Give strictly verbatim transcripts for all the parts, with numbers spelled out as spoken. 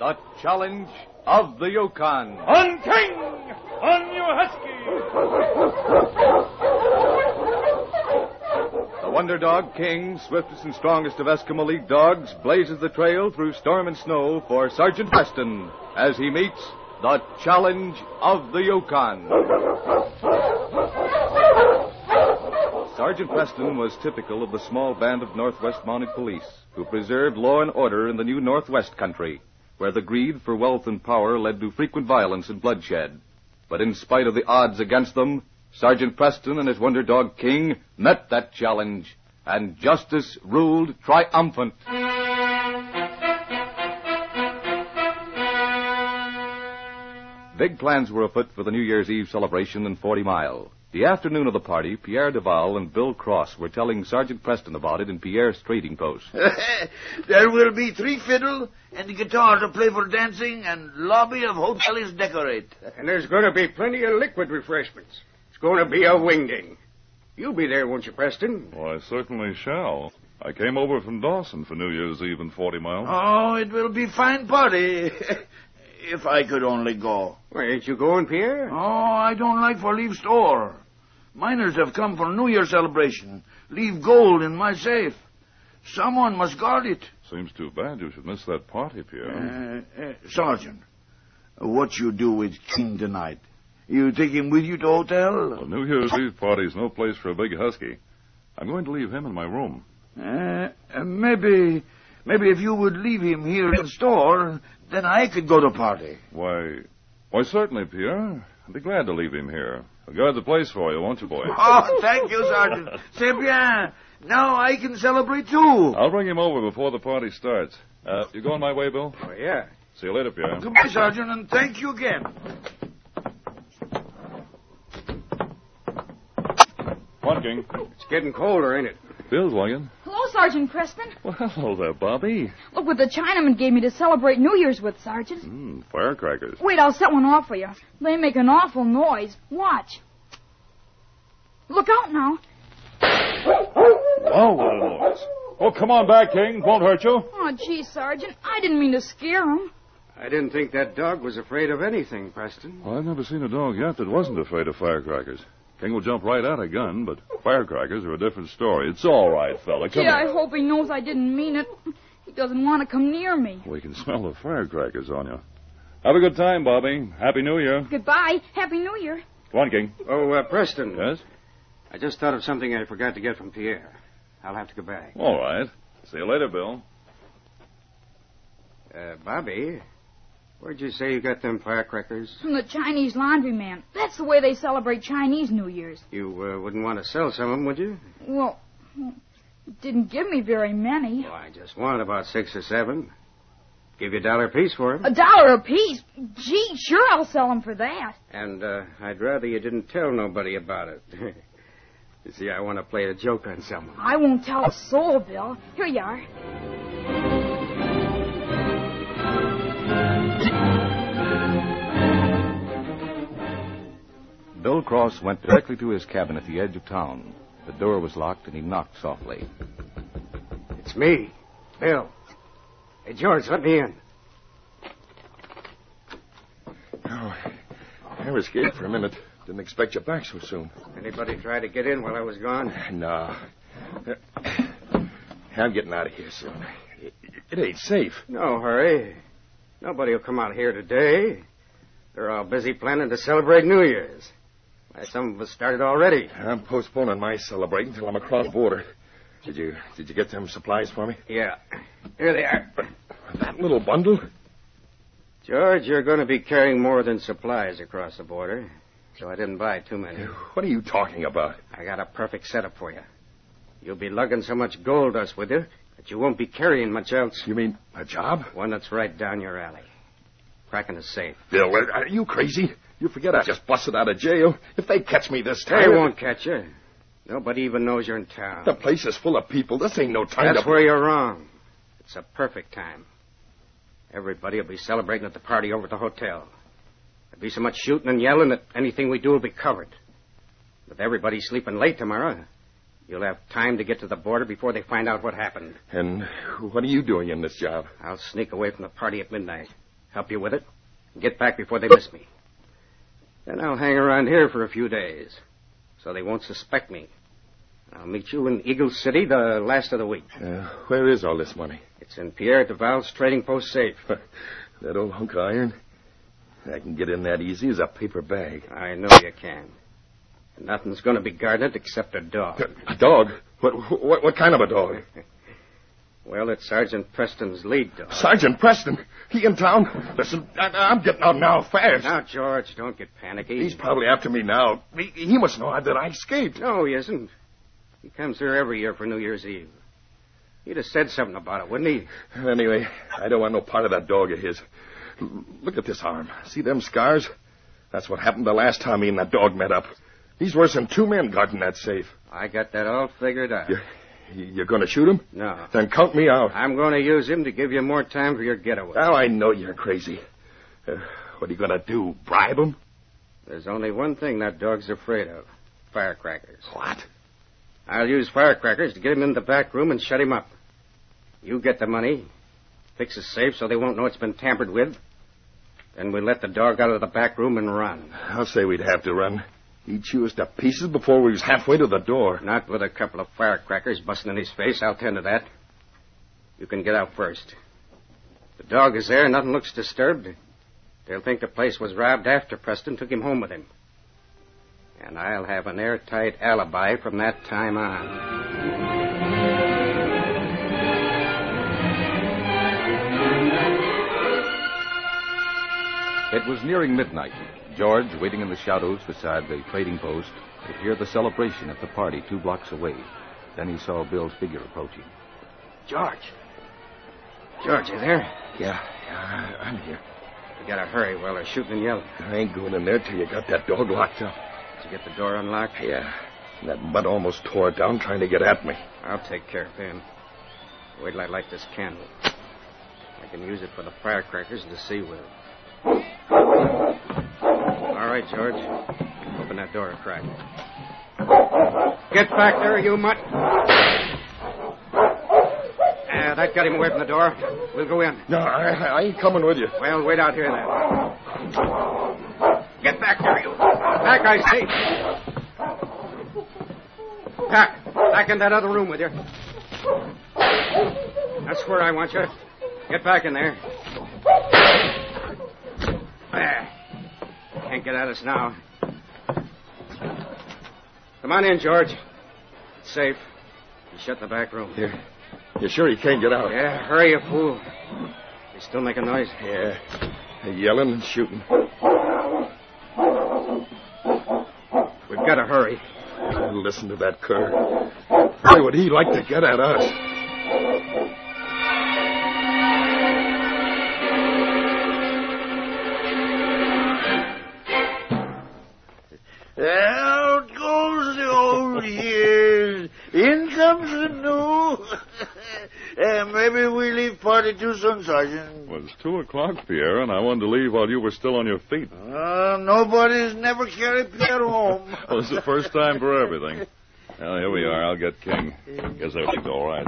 The Challenge of the Yukon. On King! On you, Husky! The Wonder Dog King, swiftest and strongest of Eskimo League dogs, blazes the trail through storm and snow for Sergeant Preston as he meets the Challenge of the Yukon. Sergeant Preston was typical of the small band of Northwest Mounted Police who preserved law and order in the new Northwest country, where the greed for wealth and power led to frequent violence and bloodshed. But in spite of the odds against them, Sergeant Preston and his Wonder Dog King met that challenge, and justice ruled triumphant. Big plans were afoot for the New Year's Eve celebration in Forty Mile. The afternoon of the party, Pierre Duval and Bill Cross were telling Sergeant Preston about it in Pierre's trading post. There will be three fiddle and a guitar to play for dancing, and lobby of hotel is decorate. And there's going to be plenty of liquid refreshments. It's going to be a wingding. You'll be there, won't you, Preston? Oh, I certainly shall. I came over from Dawson for New Year's Eve in Forty Mile. Oh, it will be fine party. If I could only go. Well, ain't you going, Pierre? Oh, I don't like for leave store. Miners have come for New Year celebration. Leave gold in my safe. Someone must guard it. Seems too bad you should miss that party, Pierre. Uh, uh, Sergeant, what you do with King tonight? You take him with you to hotel? A New Year's Eve party's no place for a big husky. I'm going to leave him in my room. Uh, uh, maybe, maybe if you would leave him here in the store, then I could go to party. Why, why certainly, Pierre. I'd be glad to leave him here. I'll guard the place for you, won't you, boy? Oh, thank you, Sergeant. C'est bien. Now I can celebrate, too. I'll bring him over before the party starts. Uh, you going my way, Bill? Oh, yeah. See you later, Pierre. Goodbye, Sergeant, and thank you again. What, King? It's getting colder, ain't it? Bill's wagon. Hello, Sergeant Preston. Well, hello there, Bobby. Look what the Chinaman gave me to celebrate New Year's with, Sergeant. Mmm, firecrackers. Wait, I'll set one off for you. They make an awful noise. Watch. Look out now. Oh, what a noise. Oh, come on back, King. Won't hurt you. Oh, gee, Sergeant. I didn't mean to scare him. I didn't think that dog was afraid of anything, Preston. Well, I've never seen a dog yet that wasn't afraid of firecrackers. King will jump right at a gun, but firecrackers are a different story. It's all right, fella. Come Gee, here. I hope he knows I didn't mean it. He doesn't want to come near me. We can smell the firecrackers on you. Have a good time, Bobby. Happy New Year. Goodbye. Happy New Year. Come on, King. Oh, uh, Preston. Yes? I just thought of something I forgot to get from Pierre. I'll have to go back. All right. See you later, Bill. Uh, Bobby, where'd you say you got them firecrackers? From the Chinese laundryman. That's the way they celebrate Chinese New Year's. You uh, wouldn't want to sell some of them, would you? Well, didn't give me very many. Oh, I just want about six or seven. Give you a dollar apiece for them. A dollar apiece? Gee, sure, I'll sell them for that. And uh, I'd rather you didn't tell nobody about it. You see, I want to play a joke on someone. I won't tell a soul, Bill. Here you are. Bill Cross went directly to his cabin at the edge of town. The door was locked, and he knocked softly. It's me, Bill. Hey, George, let me in. Oh, I was scared for a minute. Didn't expect you back so soon. Anybody try to get in while I was gone? No. I'm getting out of here soon. It, it ain't safe. No hurry. Nobody will come out here today. They're all busy planning to celebrate New Year's. Why, some of us started already. I'm postponing my celebrating until I'm across border. Did you did you get them supplies for me? Yeah. Here they are. That little bundle? George, you're going to be carrying more than supplies across the border, so I didn't buy too many. What are you talking about? I got a perfect setup for you. You'll be lugging so much gold dust with you that you won't be carrying much else. You mean a job? One that's right down your alley. Cracking a safe. Bill, are you crazy? You forget I just busted out of jail. If they catch me this time... They won't catch you. Nobody even knows you're in town. The place is full of people. This ain't no time That's to... where you're wrong. It's a perfect time. Everybody will be celebrating at the party over at the hotel. There'll be so much shooting and yelling that anything we do will be covered. With everybody sleeping late tomorrow, you'll have time to get to the border before they find out what happened. And what are you doing in this job? I'll sneak away from the party at midnight. help you with it, and get back before they miss me. Then I'll hang around here for a few days, so they won't suspect me. I'll meet you in Eagle City the last of the week. Uh, where is all this money? It's in Pierre Duval's trading post safe. That old hunk of iron? I can get in that easy as a paper bag. I know you can. And nothing's going to be guarded except a dog. A dog? What, what, what kind of a dog? Well, it's Sergeant Preston's lead dog. Sergeant Preston? He in town? Listen, I, I'm getting out now fast. Now, George, don't get panicky. He's probably after me now. He, he must know that I escaped. No, he isn't. He comes here every year for New Year's Eve. He'd have said something about it, wouldn't he? Anyway, I don't want no part of that dog of his. L- Look at this arm. See them scars? That's what happened the last time he and that dog met up. He's worse than two men guarding that safe. I got that all figured out. You're, you're going to shoot him? No. Then count me out. I'm going to use him to give you more time for your getaway. Now I know you're crazy. Uh, what are you going to do, bribe him? There's only one thing that dog's afraid of. Firecrackers. What? I'll use firecrackers to get him in the back room and shut him up. You get the money, fix his safe so they won't know it's been tampered with. Then we let the dog out of the back room and run. I'll say we'd have to run. He'd chew us to pieces before we was halfway to the door. Not with a couple of firecrackers busting in his face. I'll tend to that. You can get out first. The dog is there. Nothing looks disturbed. They'll think the place was robbed after Preston took him home with him. And I'll have an airtight alibi from that time on. It was nearing midnight. George, waiting in the shadows beside the trading post, could hear the celebration at the party two blocks away. Then he saw Bill's figure approaching. George. George, you there? Yeah, yeah, I'm here. You gotta hurry while they're shooting and yelling. I ain't going in there till you got that dog locked up. Did you get the door unlocked? Yeah. And that mud almost tore it down trying to get at me. I'll take care of him. Wait till I light this candle. I can use it for the firecrackers to see with. All right, George. Open that door a crack. Get back there, you mutt. Uh, that got him away from the door. We'll go in. No, I, I ain't coming with you. Well, wait out here then. Get back there, you. Back, I say. Back. Back in that other room with you. That's where I want you. Get back in there. There. Can't get at us now. Come on in, George. It's safe. You shut the back room. Here. You sure he can't get out? Yeah, hurry, you fool. He's still making noise. Yeah. They're yelling and shooting. We've got to hurry. Listen to that cur. Why would he like to get at us? Out goes the old years. In comes the new. uh, maybe we leave party too soon, Sergeant. Well, it's two o'clock, Pierre, and I wanted to leave while you were still on your feet. Uh, nobody's never carried Pierre home. Well, it's the first time for everything. Well, here we are. I'll get King. Guess everything's all right.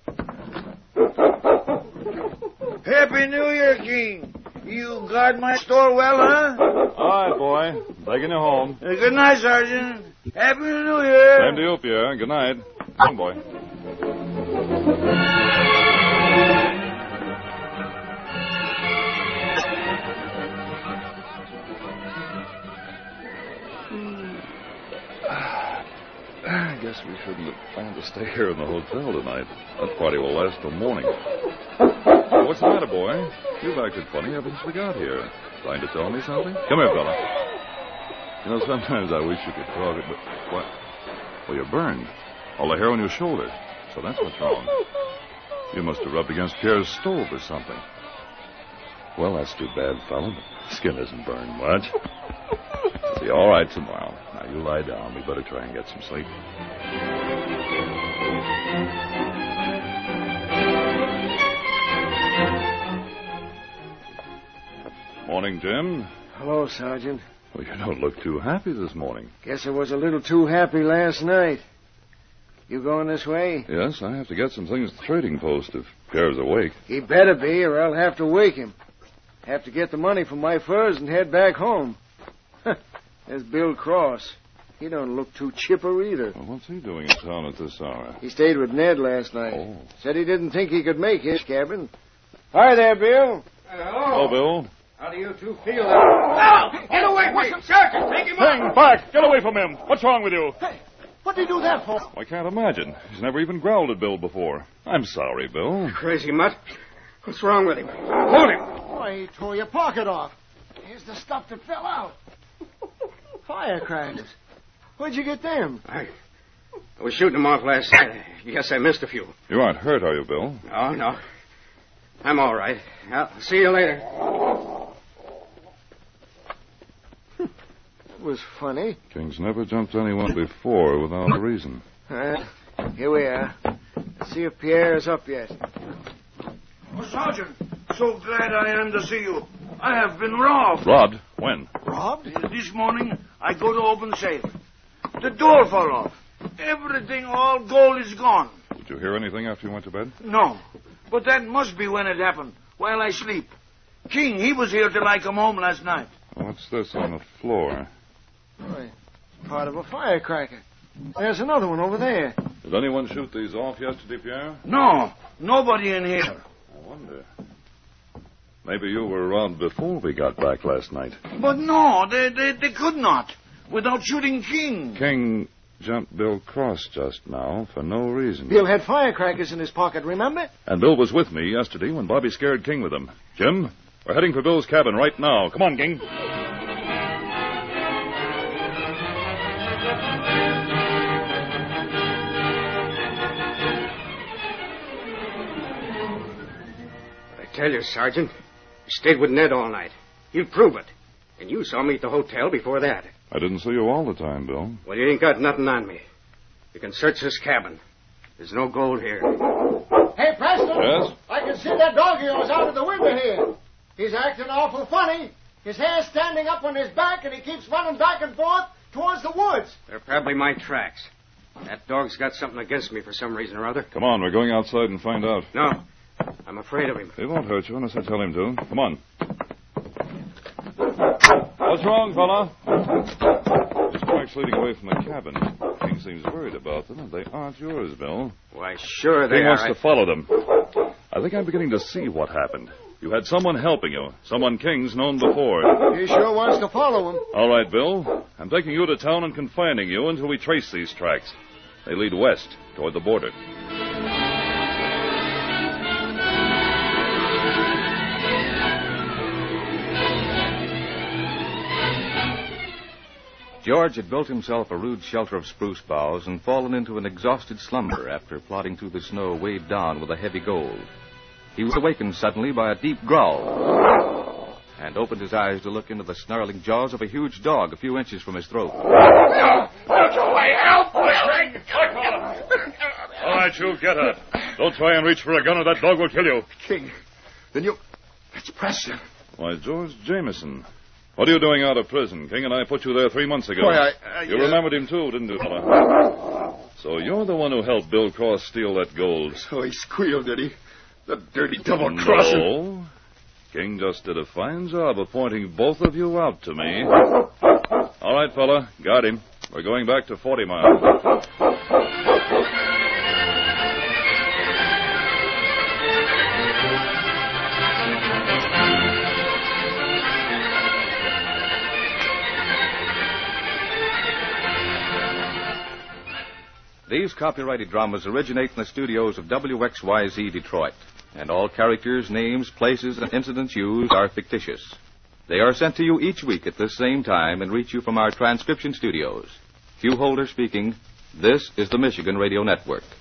Happy New Year, King. You guard my store well, huh? All right, boy. Taking you home. Uh, good night, Sergeant. Happy New Year. Same to you, Pierre. Good night. Come on, boy. I guess we shouldn't have planned to stay here in the hotel tonight. That party will last till morning. What's the matter, boy? You've acted funny ever since we got here. Trying to tell me something? Come here, fella. You know, sometimes I wish you could talk it, but what? Well, you're burned. All the hair on your shoulder. So that's what's wrong. You must have rubbed against Pierre's stove or something. Well, that's too bad, fella, but skin isn't burned much. It'll be all right tomorrow. Now, you lie down. We better try and get some sleep. Morning, Jim. Hello, Sergeant. Well, you don't look too happy this morning. Guess I was a little too happy last night. You going this way? Yes, I have to get some things at the trading post if Pierre's awake. He better be, or I'll have to wake him. Have to get the money for my furs and head back home. There's Bill Cross. He don't look too chipper either. Well, what's he doing in town at this hour? He stayed with Ned last night. Oh. Said he didn't think he could make his cabin. Hi there, Bill. Hello, Bill. How do you two feel? Oh, get away from me! Sergeant, take him Hang out! back! Get away from him! What's wrong with you? Hey, what did he do that for? I can't imagine. He's never even growled at Bill before. I'm sorry, Bill. Crazy mutt. What's wrong with him? Hold him. Why, he tore your pocket off. Here's the stuff that fell out. Firecrackers. Where'd you get them? I, I was shooting them off last night. Guess I missed a few. You aren't hurt, are you, Bill? No, no. I'm all right. I'll see you later. It was funny. King's never jumped anyone before without a reason. Uh, here we are. Let's see if Pierre is up yet. Oh, Sergeant, so glad I am to see you. I have been robbed. Robbed? When? Robbed? This morning, I go to open safe. The door fell off. Everything, all gold is gone. Did you hear anything after you went to bed? No, but that must be when it happened, while I sleep. King, he was here till I come home last night. What's this on the floor? Why, it's part of a firecracker. There's another one over there. Did anyone shoot these off yesterday, Pierre? No, nobody in here. I wonder. Maybe you were around before we got back last night. But no, they, they, they could not, without shooting King. King jumped Bill Cross just now for no reason. Bill had firecrackers in his pocket, remember? And Bill was with me yesterday when Bobby scared King with them. Jim, we're heading for Bill's cabin right now. Come on, King. I tell you, Sergeant, you stayed with Ned all night. He'll prove it. And you saw me at the hotel before that. I didn't see you all the time, Bill. Well, you ain't got nothing on me. You can search this cabin. There's no gold here. Hey, Preston! Yes? I can see that dog of yours out of the window here. He's acting awful funny. His hair's standing up on his back, and he keeps running back and forth towards the woods. They're probably my tracks. That dog's got something against me for some reason or other. Come on, we're going outside and find out. No, I'm afraid of him. He won't hurt you unless I tell him to. Come on. What's wrong, fella? His tracks leading away from the cabin. King seems worried about them, and they aren't yours, Bill. Why, sure they King are. wants I... to follow them. I think I'm beginning to see what happened. You had someone helping you, someone King's known before. He sure wants to follow him. All right, Bill. I'm taking you to town and confining you until we trace these tracks. They lead west, toward the border. George had built himself a rude shelter of spruce boughs and fallen into an exhausted slumber after plodding through the snow weighed down with a heavy gold. He was awakened suddenly by a deep growl and opened his eyes to look into the snarling jaws of a huge dog a few inches from his throat. Out your way, help! All right, you get her. Don't try and reach for a gun or that dog will kill you. King, then you... That's Preston. Why, George Jameson. What are you doing out of prison? King and I put you there three months ago. Why, I... I you uh... remembered him, too, didn't you, fella? So you're the one who helped Bill Cross steal that gold. So he squealed, did he? The dirty double-crosser. No. King just did a fine job of pointing both of you out to me. All right, fella. Got him. We're going back to Forty Mile. These copyrighted dramas originate in the studios of W X Y Z Detroit, and all characters, names, places, and incidents used are fictitious. They are sent to you each week at this same time and reach you from our transcription studios. Hugh Holder speaking. This is the Michigan Radio Network.